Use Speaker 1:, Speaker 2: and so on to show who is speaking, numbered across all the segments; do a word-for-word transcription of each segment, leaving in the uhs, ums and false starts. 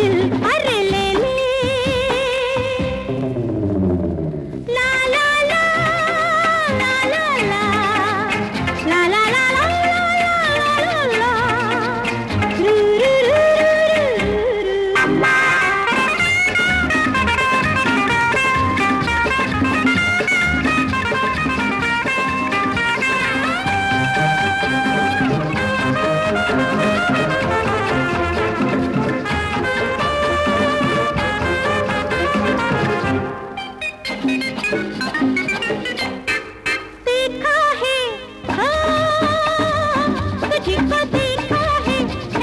Speaker 1: दिल अरे ले ले ला ला ला ला ला ला ला ला ला ला ला ला रू रू रू देखा है हाँ तुझको देखा है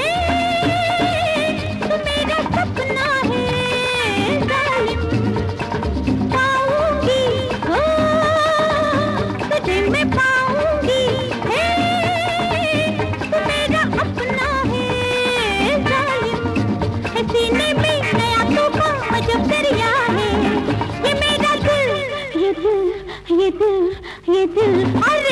Speaker 1: तू मेरा सपना है जालिम पाऊंगी तुझे मैं पाऊंगी तू मेरा अपना है जालिम है सीने में नया तूफान अजब दरिया है ये मेरा दिल ये दिल ये दिल ये दिल